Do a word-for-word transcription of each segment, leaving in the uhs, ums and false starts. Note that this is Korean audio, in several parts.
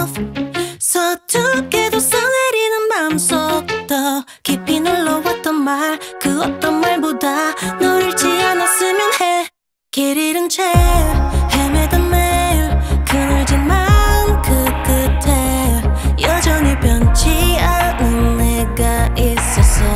myself. 서투게도 써내리는 마음속 더 깊이 눌러왔던 말, 그 어떤 말보다 너를 잃지 않았으면 해. 길 잃은 채 헤매던 매일 그늘진 마음 그 끝에 여전히 변치 않은 내가 있었어.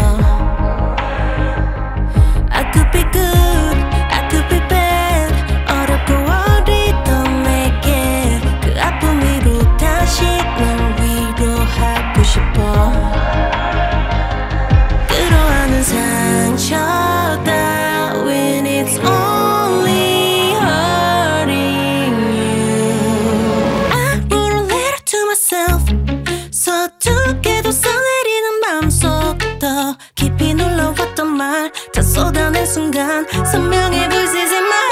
I could be good, I could be bad. 어렵고 어리던 내게 그 아픔 위로 다시 널 위로하고 싶어. 끌어안은 상처 따윈 it's only hurting you. I wrote a letter to myself. 서투게도 써내리는 마음속 더 깊이 눌러왔던 말 다 쏟아낸 순간 선명해 voices in my